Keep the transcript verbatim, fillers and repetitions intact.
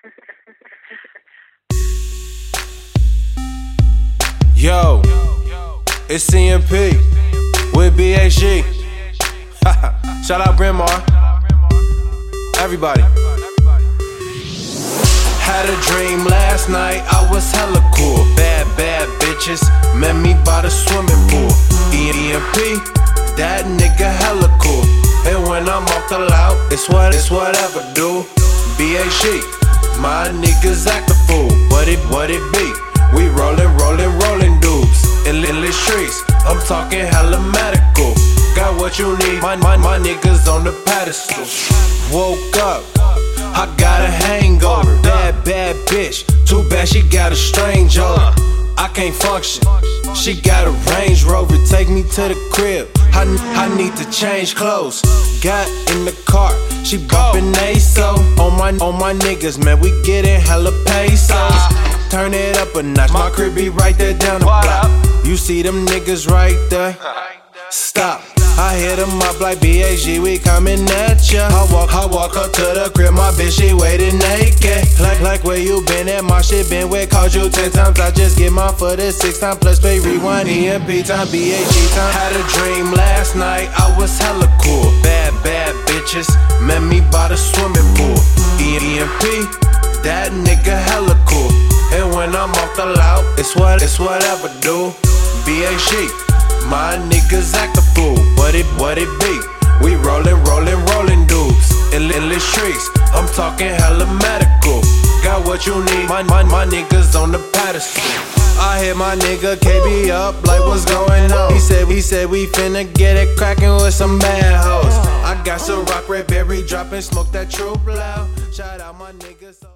Yo, it's C M P with B H G. Shout out Bryn Mawr. Everybody. Had a dream last night, I was hella cool. Bad, bad bitches met me by the swimming pool. E M P, that nigga hella cool. And when I'm off the loud, it's what, it's whatever, do. B H G, my niggas act a fool. What it, what it be? We rollin', rollin', rollin' dudes in the streets. I'm talking hella medical. Got what you need, my, my, my niggas on the pedestal. Woke up, I got a hangover. Bad, bad bitch, too bad she got a strange odor. I can't function, she got a Range Rover. Take me to the crib, I, I need to change clothes. Got in the car, she bumpin' A S O. On my, on my niggas, man, we gettin' hella pesos. Turn it up a notch, my crib be right there down the block. You see them niggas right there? Stop. I hit them up like B H G, we comin' at ya. I walk, I walk up to the crib, my bitch, she waiting naked. Like, like where you been at, my shit been with, called you ten times. I just get my foot at six times, plus pay rewind, E M P time, B H G time. Had a dream last night, I was hella cool. Bad, bad bitches met me by the swimming pool. E M P, that nigga hella cool. And when I'm off the loud, it's what, it's whatever, do. B H G, my niggas act a fool. What it, what it be? We rollin', rollin', rollin' dudes in the streets. I'm talking hella medical. Got what you need, my, my, my niggas on the pedestal. I hit my nigga K B up, like what's going on? He said, he said we finna get it crackin' with some bad hoes. I got some rock red berry droppin', smoke that troop loud. Shout out my niggas.